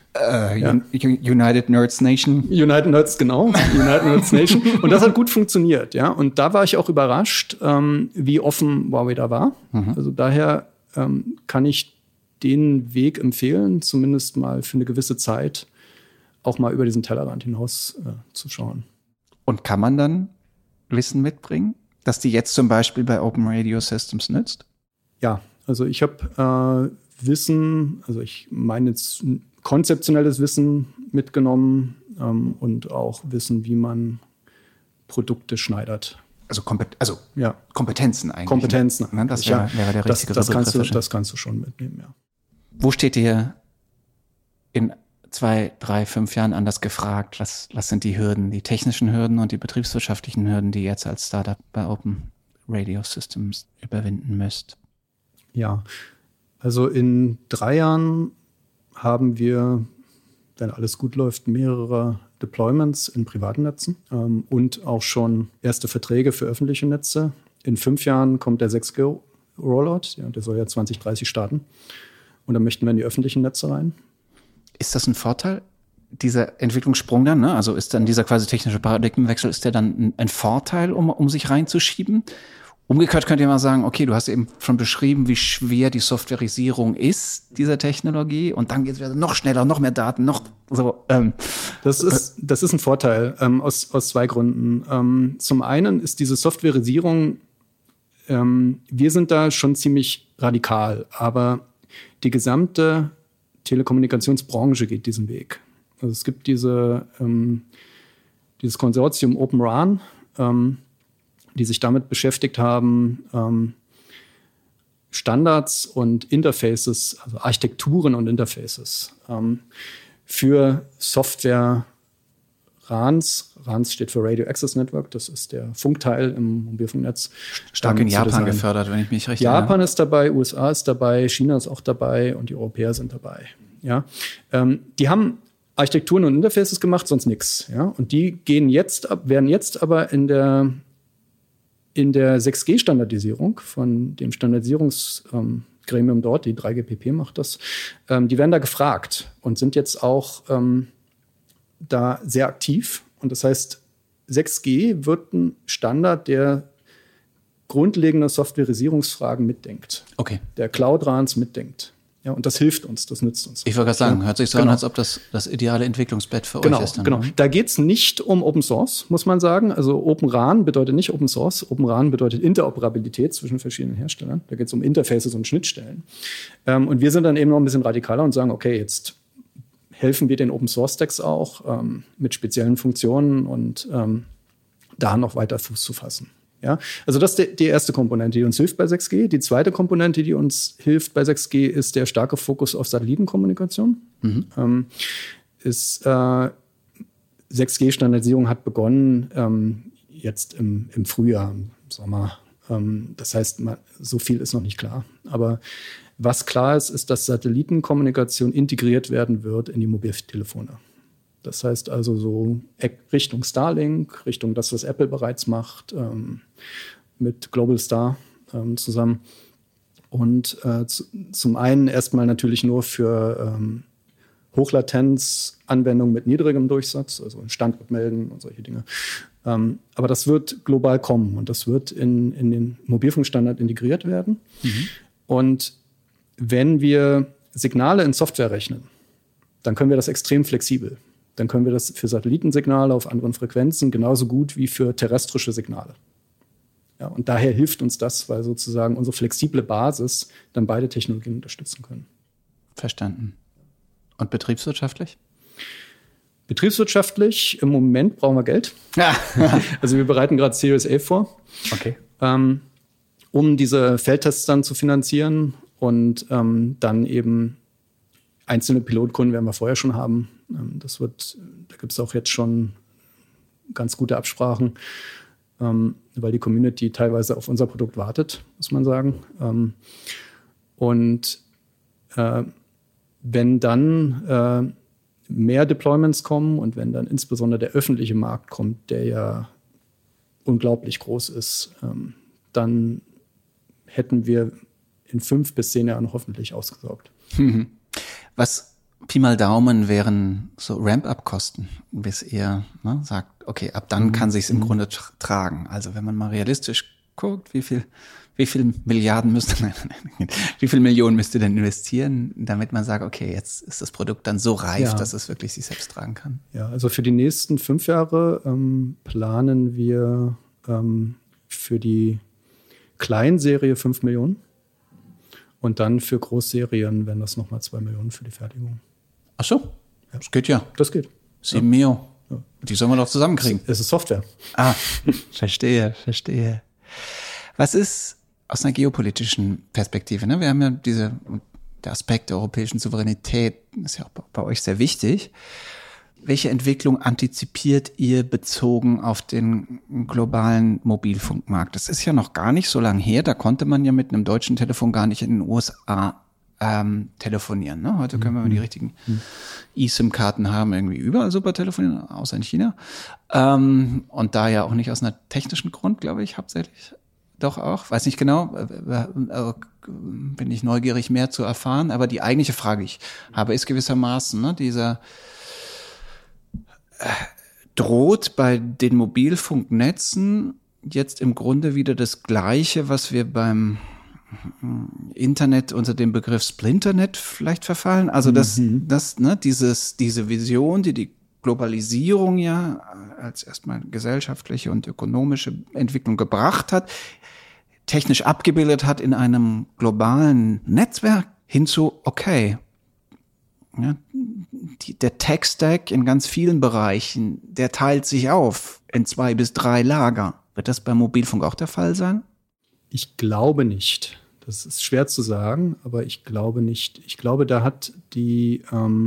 United Nerds Nation. United Nerds, genau. United Nerds Nation. Und das hat gut funktioniert. Ja. Und da war ich auch überrascht, wie offen Huawei da war. Mhm. Also daher kann ich den Weg empfehlen, zumindest mal für eine gewisse Zeit auch mal über diesen Tellerrand hinaus zu schauen. Und kann man dann Wissen mitbringen, dass die jetzt zum Beispiel bei Open Radio Systems nützt? Ja, also ich habe Wissen, also ich meine jetzt konzeptionelles Wissen mitgenommen und auch Wissen, wie man Produkte schneidert. Also Kompetenzen eigentlich. Kompetenzen. Ne? Das wäre der richtige Begriff. Das kannst du schon mitnehmen, ja. Wo steht ihr in 2, 3, 5 Jahren anders gefragt? Was sind die Hürden, die technischen Hürden und die betriebswirtschaftlichen Hürden, die ihr jetzt als Startup bei Open Radio Systems überwinden müsst? Ja, also in 3 Jahren haben wir, wenn alles gut läuft, mehrere Deployments in privaten Netzen und auch schon erste Verträge für öffentliche Netze. In 5 Jahren kommt der 6G-Rollout, ja, der soll ja 2030 starten. Und dann möchten wir in die öffentlichen Netze rein. Ist das ein Vorteil, dieser Entwicklungssprung dann? Ne? Also ist dann dieser quasi technische Paradigmenwechsel, ist der dann ein Vorteil, um sich reinzuschieben? Umgekehrt könnt ihr mal sagen, okay, du hast eben schon beschrieben, wie schwer die Softwarisierung ist dieser Technologie und dann geht es wieder noch schneller, noch mehr Daten, noch so. Das ist ein Vorteil aus 2 Gründen. Zum einen ist diese Softwarisierung, wir sind da schon ziemlich radikal, aber die gesamte Telekommunikationsbranche geht diesen Weg. Also es gibt dieses Konsortium Open RAN, die sich damit beschäftigt haben, Standards und Interfaces, also Architekturen und Interfaces für Software RANs. RANs steht für Radio Access Network, das ist der Funkteil im Mobilfunknetz. Stark in Japan gefördert, wenn ich mich richtig erinnere. Japan ist dabei, USA ist dabei, China ist auch dabei und die Europäer sind dabei. Ja? Die haben Architekturen und Interfaces gemacht, sonst nichts. Ja? Und die werden jetzt aber in der 6G-Standardisierung von dem Standardisierungsgremium dort, die 3GPP macht das, die werden da gefragt und sind jetzt auch da sehr aktiv. Und das heißt, 6G wird ein Standard, der grundlegende Softwarisierungsfragen mitdenkt. Okay. Der Cloud-RANs mitdenkt. Ja, und das hilft uns, das nützt uns. Ich wollte gerade sagen, hört sich so an, als ob das ideale Entwicklungsbett für euch ist. Dann, genau. Da geht's nicht um Open Source, muss man sagen. Also Open RAN bedeutet nicht Open Source. Open RAN bedeutet Interoperabilität zwischen verschiedenen Herstellern. Da geht's um Interfaces und Schnittstellen. Und wir sind dann eben noch ein bisschen radikaler und sagen, okay, jetzt helfen wir den Open Source Stacks auch mit speziellen Funktionen und da noch weiter Fuß zu fassen. Ja, also das ist die erste Komponente, die uns hilft bei 6G. Die zweite Komponente, die uns hilft bei 6G, ist der starke Fokus auf Satellitenkommunikation. 6G-Standardisierung hat begonnen jetzt im Frühjahr, im Sommer. Das heißt, so viel ist noch nicht klar. Aber was klar ist, ist, dass Satellitenkommunikation integriert werden wird in die Mobiltelefone. Das heißt also so Richtung Starlink, Richtung das, was Apple bereits macht, mit Globalstar zusammen. Und zum einen erstmal natürlich nur für Hochlatenz-Anwendungen mit niedrigem Durchsatz, also Standort melden und solche Dinge. Aber das wird global kommen und das wird in den Mobilfunkstandard integriert werden. Und wenn wir Signale in Software rechnen, dann können wir das extrem flexibel. Dann können wir das für Satellitensignale auf anderen Frequenzen genauso gut wie für terrestrische Signale. Ja, und daher hilft uns das, weil sozusagen unsere flexible Basis dann beide Technologien unterstützen können. Verstanden. Und betriebswirtschaftlich? Betriebswirtschaftlich, im Moment brauchen wir Geld. Also wir bereiten gerade Series A vor, okay. Um diese Feldtests dann zu finanzieren und dann eben einzelne Pilotkunden werden wir vorher schon haben. Da gibt es auch jetzt schon ganz gute Absprachen, weil die Community teilweise auf unser Produkt wartet, muss man sagen. Und wenn dann mehr Deployments kommen und wenn dann insbesondere der öffentliche Markt kommt, der ja unglaublich groß ist, dann hätten wir in 5 bis 10 Jahren hoffentlich ausgesorgt. Was Pi mal Daumen wären so Ramp-up-Kosten, bis ihr sagt, okay, ab dann kann sich's im Grunde tragen. Also wenn man mal realistisch guckt, wie viel Milliarden wie viel Millionen müsst ihr denn investieren, damit man sagt, okay, jetzt ist das Produkt dann so reif, dass es wirklich sich selbst tragen kann? Ja, also für die nächsten 5 Jahre planen wir für die Kleinserie 5 Millionen. Und dann für Großserien wären das nochmal 2 Millionen für die Fertigung. Ach so, ja. Das geht ja. Das geht. 7 Millionen. Ja. Die sollen wir doch zusammenkriegen. Es ist Software. Verstehe. Was ist aus einer geopolitischen Perspektive? Ne? Wir haben ja der Aspekt der europäischen Souveränität, ist ja auch bei euch sehr wichtig. Welche Entwicklung antizipiert ihr bezogen auf den globalen Mobilfunkmarkt? Das ist ja noch gar nicht so lange her. Da konnte man ja mit einem deutschen Telefon gar nicht in den USA telefonieren. Ne? Heute können wir die richtigen eSIM-Karten haben, irgendwie überall super telefonieren, außer in China. Und da ja auch nicht aus einer technischen Grund, glaube ich, hauptsächlich. Doch auch, weiß nicht genau, bin ich neugierig mehr zu erfahren. Aber die eigentliche Frage, ich habe, ist gewissermaßen dieser droht bei den Mobilfunknetzen jetzt im Grunde wieder das Gleiche, was wir beim Internet unter dem Begriff Splinternet vielleicht verfallen? Also diese Vision, die Globalisierung ja als erstmal gesellschaftliche und ökonomische Entwicklung gebracht hat, technisch abgebildet hat in einem globalen Netzwerk hinzu, okay, ja, der Tech-Stack in ganz vielen Bereichen, der teilt sich auf in 2 bis 3 Lager. Wird das beim Mobilfunk auch der Fall sein? Ich glaube nicht. Das ist schwer zu sagen, aber ich glaube nicht. Ich glaube, da hat die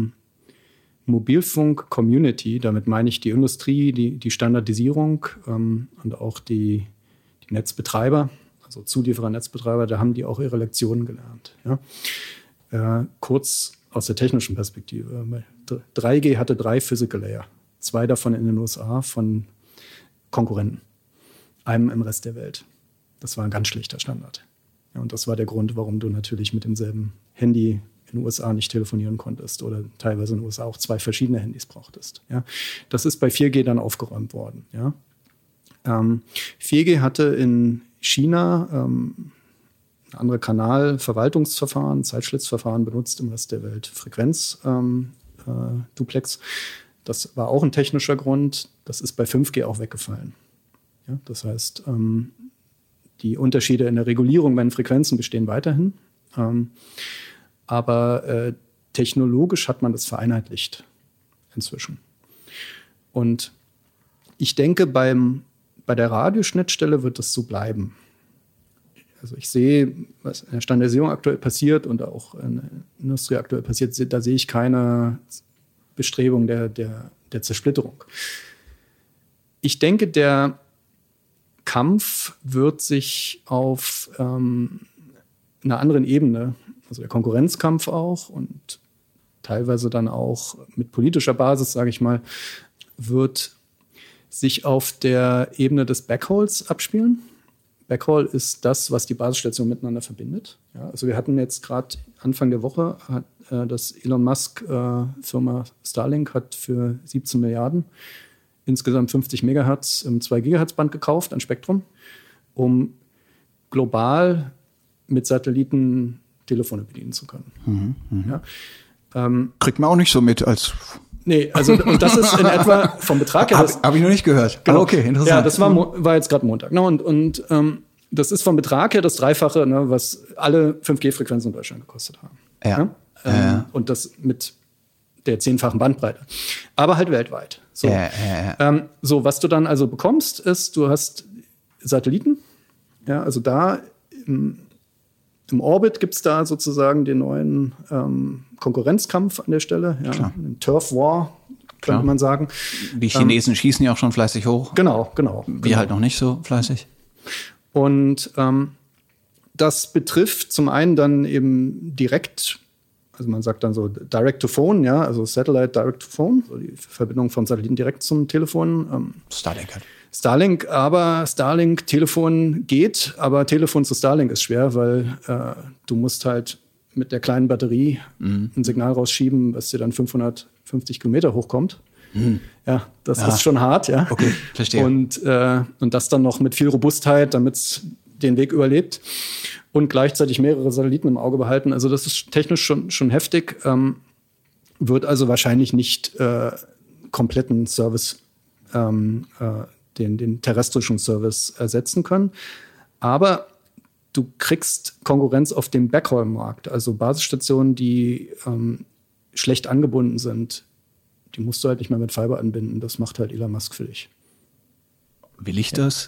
Mobilfunk-Community, damit meine ich die Industrie, die Standardisierung und auch die Netzbetreiber, also Zulieferer, Netzbetreiber, da haben die auch ihre Lektionen gelernt. Ja? Kurz aus der technischen Perspektive. 3G hatte 3 Physical Layer. 2 davon in den USA von Konkurrenten. Einem im Rest der Welt. Das war ein ganz schlechter Standard. Ja, und das war der Grund, warum du natürlich mit demselben Handy in den USA nicht telefonieren konntest oder teilweise in den USA auch 2 verschiedene Handys brauchtest. Ja. Das ist bei 4G dann aufgeräumt worden. Ja. 4G hatte in China andere Kanalverwaltungsverfahren, Zeitschlitzverfahren benutzt im Rest der Welt Frequenz-Duplex. Das war auch ein technischer Grund. Das ist bei 5G auch weggefallen. Ja, das heißt, die Unterschiede in der Regulierung bei den Frequenzen bestehen weiterhin. Aber technologisch hat man das vereinheitlicht inzwischen. Und ich denke, bei der Radioschnittstelle wird das so bleiben. Also ich sehe, was in der Standardisierung aktuell passiert und auch in der Industrie aktuell passiert, da sehe ich keine Bestrebung der Zersplitterung. Ich denke, der Kampf wird sich auf einer anderen Ebene, also der Konkurrenzkampf auch und teilweise dann auch mit politischer Basis, sage ich mal, wird sich auf der Ebene des Backhauls abspielen. Backhaul ist das, was die Basisstationen miteinander verbindet. Ja, also wir hatten jetzt gerade Anfang der Woche, das Elon Musk Firma Starlink hat für 17 Milliarden insgesamt 50 Megahertz im 2 Gigahertz Band gekauft an Spektrum, um global mit Satelliten Telefone bedienen zu können. Ja. Kriegt man auch nicht so mit als... Nee, also und das ist in etwa vom Betrag her... Hab ich noch nicht gehört. Genau. Okay, interessant. Ja, das war jetzt gerade Montag. Ne? Und das ist vom Betrag her das Dreifache, ne, was alle 5G-Frequenzen in Deutschland gekostet haben. Ja. Ne? Und das mit der 10-fachen Bandbreite. Aber halt weltweit. So. So, was du dann also bekommst, ist, du hast Satelliten. Ja, also da im Orbit gibt es da sozusagen den neuen Konkurrenzkampf an der Stelle. Ja, den Turf War, könnte man sagen. Die Chinesen schießen ja auch schon fleißig hoch. Genau. Wir halt noch nicht so fleißig. Und das betrifft zum einen dann eben direkt, also man sagt dann so Direct to Phone, ja, also Satellite Direct to Phone, so die Verbindung vom Satelliten direkt zum Telefon. Starlink halt. Starlink, Telefon geht, aber Telefon zu Starlink ist schwer, weil du musst halt mit der kleinen Batterie ein Signal rausschieben, was dir dann 550 Kilometer hochkommt. Ja, das ist schon hart, ja. Okay, verstehe. Und das dann noch mit viel Robustheit, damit es den Weg überlebt und gleichzeitig mehrere Satelliten im Auge behalten. Also das ist technisch schon heftig, wird also wahrscheinlich nicht kompletten Service, den terrestrischen Service ersetzen können. Aber du kriegst Konkurrenz auf dem Backhaul-Markt, also Basisstationen, die schlecht angebunden sind. Die musst du halt nicht mehr mit Fiber anbinden. Das macht halt Elon Musk für dich. Will ich das?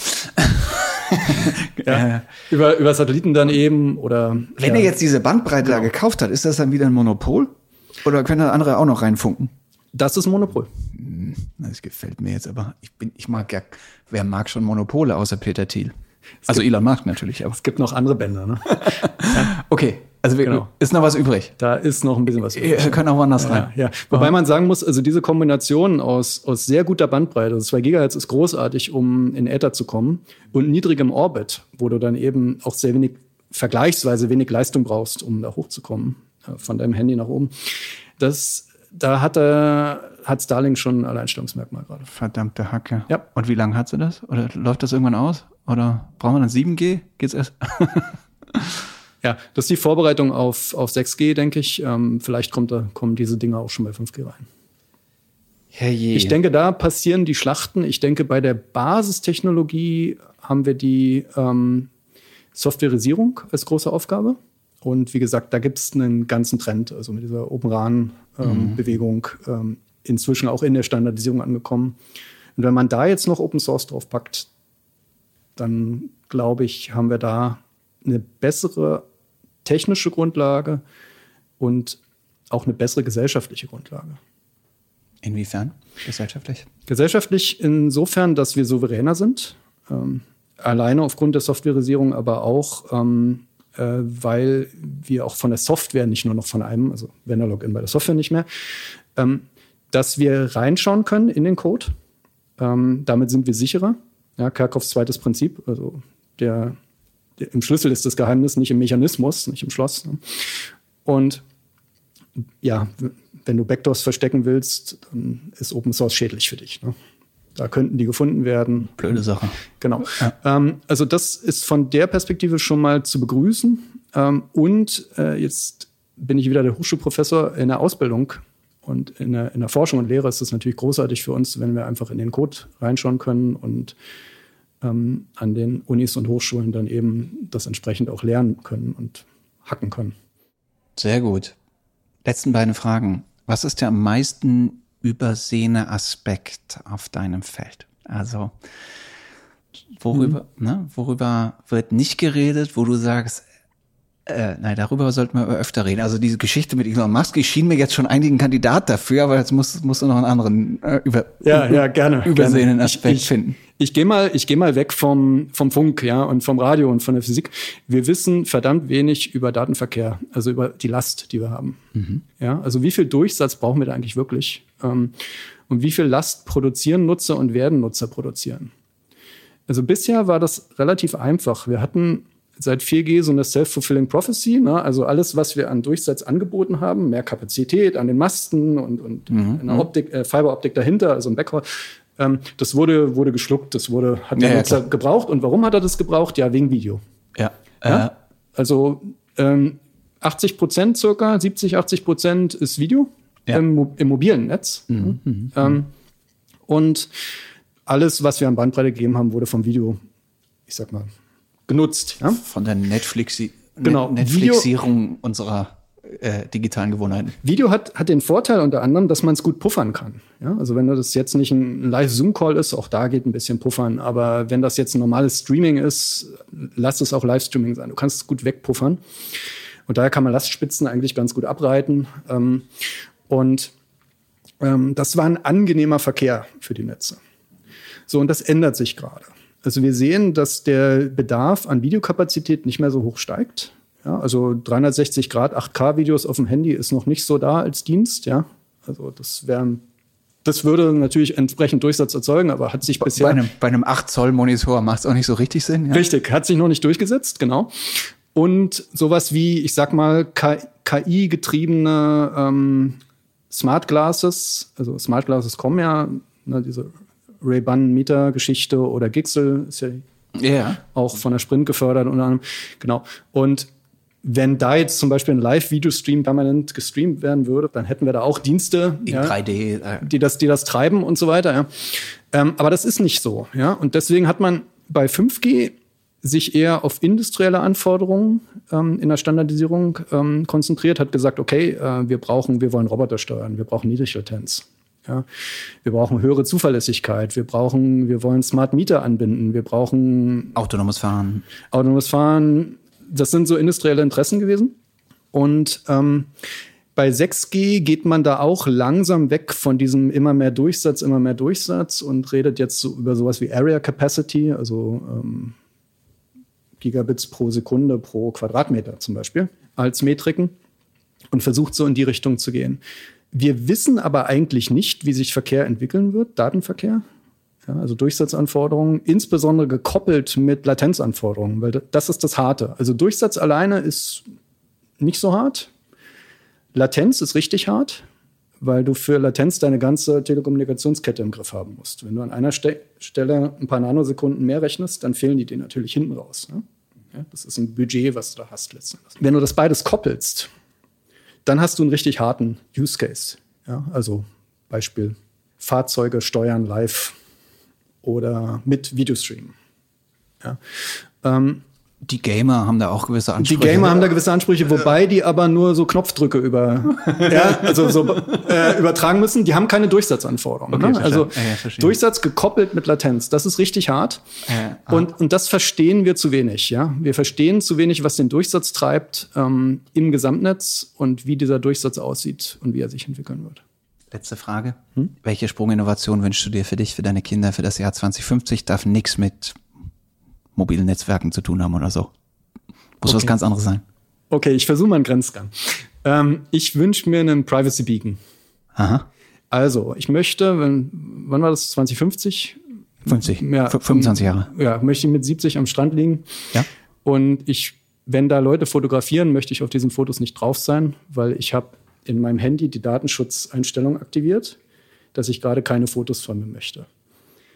Ja, über Satelliten dann eben oder... Wenn er jetzt diese Bandbreite da gekauft hat, ist das dann wieder ein Monopol? Oder können da andere auch noch reinfunken? Das ist ein Monopol. Das gefällt mir jetzt, aber ich mag ja, wer mag schon Monopole außer Peter Thiel? Also Elon Musk natürlich. Aber. Es gibt noch andere Bänder, ne? Okay, also ist noch was übrig. Da ist noch ein bisschen was übrig. Wir können auch woanders rein. Ja. Wobei man sagen muss, also diese Kombination aus sehr guter Bandbreite, also 2 Gigahertz ist großartig, um in Äther zu kommen, und niedrigem Orbit, wo du dann eben auch vergleichsweise wenig Leistung brauchst, um da hochzukommen, von deinem Handy nach oben. Da hat Starlink schon ein Alleinstellungsmerkmal gerade. Verdammte Hacke. Ja. Und wie lange hat sie das? Oder läuft das irgendwann aus? Oder brauchen wir dann 7G? Geht's erst? Ja, das ist die Vorbereitung auf 6G, denke ich. Vielleicht kommen diese Dinge auch schon bei 5G rein. Herrje. Ich denke, da passieren die Schlachten. Ich denke, bei der Basistechnologie haben wir die Softwareisierung als große Aufgabe. Und wie gesagt, da gibt es einen ganzen Trend, also mit dieser Open RAN-Bewegung, inzwischen auch in der Standardisierung angekommen. Und wenn man da jetzt noch Open Source drauf packt, dann glaube ich, haben wir da eine bessere technische Grundlage und auch eine bessere gesellschaftliche Grundlage. Inwiefern gesellschaftlich? Gesellschaftlich insofern, dass wir souveräner sind, alleine aufgrund der Softwareisierung, aber auch weil wir auch von der Software, nicht nur noch von einem, also Vendor-Login bei der Software nicht mehr, dass wir reinschauen können in den Code. Damit sind wir sicherer. Ja, Kerckhoffs zweites Prinzip, also im Schlüssel ist das Geheimnis, nicht im Mechanismus, nicht im Schloss. Ne? Und ja, wenn du Backdoors verstecken willst, dann ist Open Source schädlich für dich. Ne? Da könnten die gefunden werden. Blöde Sache. Genau. Ja. Also das ist von der Perspektive schon mal zu begrüßen. Jetzt bin ich wieder der Hochschulprofessor in der Ausbildung. Und in der Forschung und Lehre ist es natürlich großartig für uns, wenn wir einfach in den Code reinschauen können und an den Unis und Hochschulen dann eben das entsprechend auch lernen können und hacken können. Sehr gut. Letzten beiden Fragen. Was ist der am meisten übersehene Aspekt auf deinem Feld? Also worüber wird nicht geredet, wo du sagst, nein, darüber sollten wir öfter reden. Also diese Geschichte mit Elon Musk, schien mir jetzt schon einigen Kandidat dafür, aber jetzt musst du noch einen anderen übersehenen Aspekt finden. Ich gehe mal weg vom Funk, ja, und vom Radio und von der Physik. Wir wissen verdammt wenig über Datenverkehr, also über die Last, die wir haben. Mhm. Ja, also wie viel Durchsatz brauchen wir da eigentlich wirklich? Und wie viel Last produzieren Nutzer und werden Nutzer produzieren? Also bisher war das relativ einfach. Wir hatten seit 4G so eine Self-Fulfilling Prophecy, ne? Also alles, was wir an Durchsatz angeboten haben, mehr Kapazität an den Masten und eine Optik, Fiberoptik dahinter, also ein Backhaul, das wurde geschluckt, hat der Nutzer gebraucht. Und warum hat er das gebraucht? Ja, wegen Video. Ja? Also 80% circa, 70-80% ist Video im mobilen Netz. Und alles, was wir an Bandbreite gegeben haben, wurde vom Video, ich sag mal, genutzt. Ja? Von der Netflixierung unserer digitalen Gewohnheiten. Video hat den Vorteil unter anderem, dass man es gut puffern kann. Ja? Also wenn das jetzt nicht ein Live-Zoom-Call ist, auch da geht ein bisschen puffern. Aber wenn das jetzt ein normales Streaming ist, lass es auch Live-Streaming sein. Du kannst es gut wegpuffern. Und daher kann man Lastspitzen eigentlich ganz gut abreiten. Das war ein angenehmer Verkehr für die Netze. So, und das ändert sich gerade. Also wir sehen, dass der Bedarf an Videokapazität nicht mehr so hoch steigt. Ja, also 360 Grad 8K-Videos auf dem Handy ist noch nicht so da als Dienst. Ja, also das würde natürlich entsprechend Durchsatz erzeugen, aber hat sich bisher bei einem 8-Zoll-Monitor macht es auch nicht so richtig Sinn. Ja? Richtig, hat sich noch nicht durchgesetzt, genau. Und sowas wie, ich sag mal, KI-getriebene Smart Glasses, also Smart Glasses kommen ja, ne, diese Ray-Ban-Meter-Geschichte oder Gixel ist ja auch von der Sprint gefördert unter anderem. Genau. Und wenn da jetzt zum Beispiel ein Live-Video-Stream permanent gestreamt werden würde, dann hätten wir da auch Dienste, in 3D, die das treiben und so weiter. Ja. Aber das ist nicht so. Ja. Und deswegen hat man bei 5G sich eher auf industrielle Anforderungen in der Standardisierung konzentriert, hat gesagt, okay, wir wollen Roboter steuern, wir brauchen Niedriglatenz. Ja, wir brauchen höhere Zuverlässigkeit. Wir wollen Smart Meter anbinden. Wir brauchen autonomes Fahren. Das sind so industrielle Interessen gewesen. Und bei 6G geht man da auch langsam weg von diesem immer mehr Durchsatz und redet jetzt so über sowas wie Area Capacity, also Gigabits pro Sekunde pro Quadratmeter zum Beispiel als Metriken und versucht so in die Richtung zu gehen. Wir wissen aber eigentlich nicht, wie sich Verkehr entwickeln wird, Datenverkehr. Ja, also Durchsatzanforderungen, insbesondere gekoppelt mit Latenzanforderungen, weil das ist das Harte. Also Durchsatz alleine ist nicht so hart. Latenz ist richtig hart, weil du für Latenz deine ganze Telekommunikationskette im Griff haben musst. Wenn du an einer Stelle ein paar Nanosekunden mehr rechnest, dann fehlen die dir natürlich hinten raus. Ne? Ja, das ist ein Budget, was du da hast letztendlich. Wenn du das beides koppelst, dann hast du einen richtig harten Use Case. Ja, also Beispiel Fahrzeuge steuern live oder mit Videostream. Ja. Die Gamer haben da auch gewisse Ansprüche. Wobei die aber nur so Knopfdrücke übertragen müssen. Die haben keine Durchsatzanforderungen. Okay, ne? Also Durchsatz gekoppelt mit Latenz. Das ist richtig hart. Und das verstehen wir zu wenig. Ja? Wir verstehen zu wenig, was den Durchsatz treibt im Gesamtnetz und wie dieser Durchsatz aussieht und wie er sich entwickeln wird. Letzte Frage. Welche Sprunginnovation wünschst du dir für dich, für deine Kinder, für das Jahr 2050? Darf nichts mit mobilen Netzwerken zu tun haben oder so. Muss was ganz anderes sein. Okay, ich versuche mal einen Grenzgang. Ich wünsche mir einen Privacy Beacon. Aha. Also, ich möchte, wann war das, 2050? 25 Jahre. Ja, möchte ich mit 70 am Strand liegen. Ja. Und wenn da Leute fotografieren, möchte ich auf diesen Fotos nicht drauf sein, weil ich habe in meinem Handy die Datenschutzeinstellung aktiviert, dass ich gerade keine Fotos von mir möchte.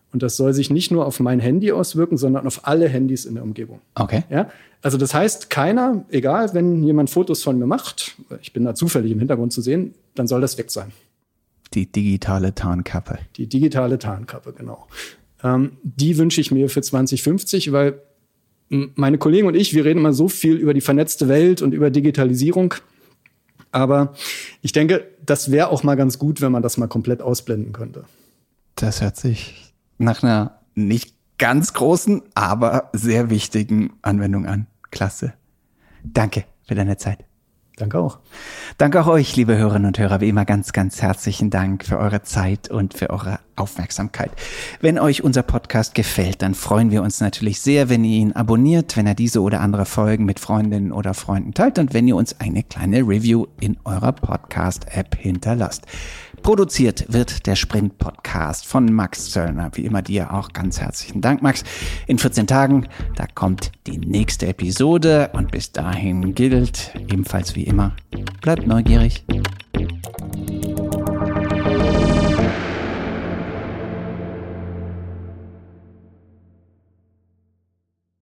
Und das soll sich nicht nur auf mein Handy auswirken, sondern auf alle Handys in der Umgebung. Okay. Ja? Also das heißt, keiner, egal, wenn jemand Fotos von mir macht, ich bin da zufällig im Hintergrund zu sehen, dann soll das weg sein. Die digitale Tarnkappe. Die digitale Tarnkappe, genau. Die wünsche ich mir für 2050, weil meine Kollegen und ich, wir reden immer so viel über die vernetzte Welt und über Digitalisierung. Aber ich denke, das wäre auch mal ganz gut, wenn man das mal komplett ausblenden könnte. Das hört sich nach einer nicht ganz großen, aber sehr wichtigen Anwendung an. Klasse. Danke für deine Zeit. Danke auch. Danke auch euch, liebe Hörerinnen und Hörer. Wie immer ganz, ganz herzlichen Dank für eure Zeit und für eure Aufmerksamkeit. Wenn euch unser Podcast gefällt, dann freuen wir uns natürlich sehr, wenn ihr ihn abonniert, wenn ihr diese oder andere Folgen mit Freundinnen oder Freunden teilt und wenn ihr uns eine kleine Review in eurer Podcast-App hinterlasst. Produziert wird der Sprint-Podcast von Max Zöllner. Wie immer dir auch ganz herzlichen Dank, Max. In 14 Tagen, da kommt die nächste Episode und bis dahin gilt ebenfalls wie immer, bleibt neugierig.